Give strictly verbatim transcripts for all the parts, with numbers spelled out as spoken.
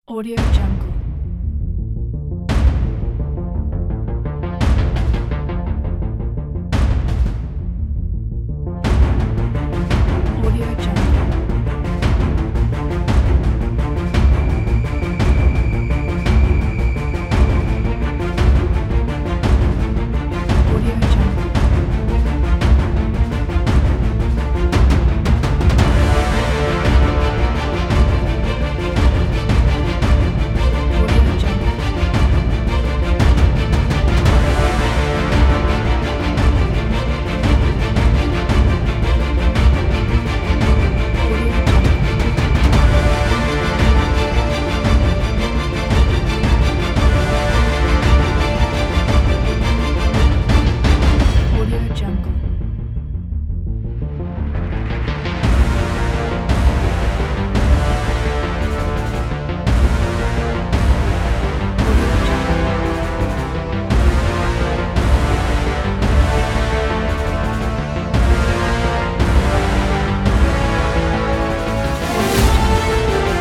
Audio Jungle. Audio Jungle. Audio Jungle. Audio Jungle. Audio Jungle. Audio Jungle. Audio Jungle. Audio Jungle.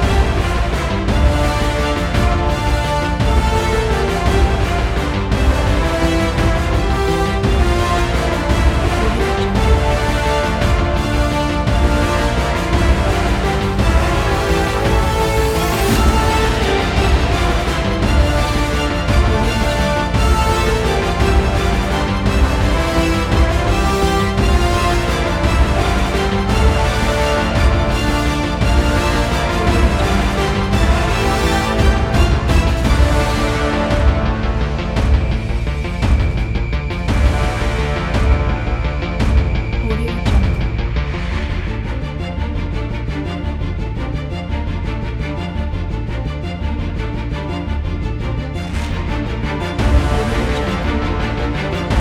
Audio Jungle. Audio Jungle. Audio Jungle. Audio Jungle. Audio Jungle.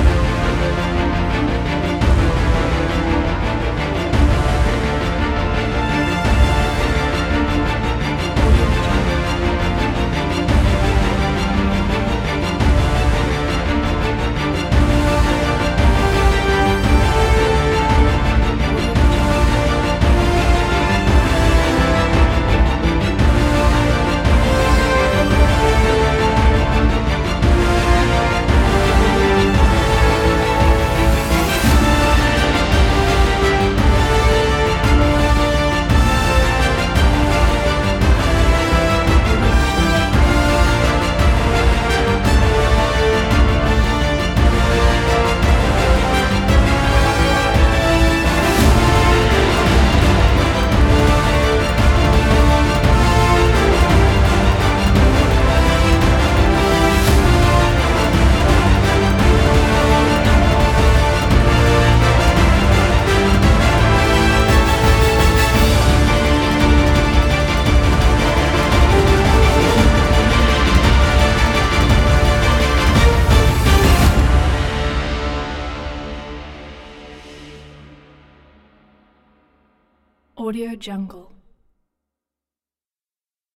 Audio Jungle. Audio Jungle. Audio Jungle. Audio Jungle. Audio Jungle.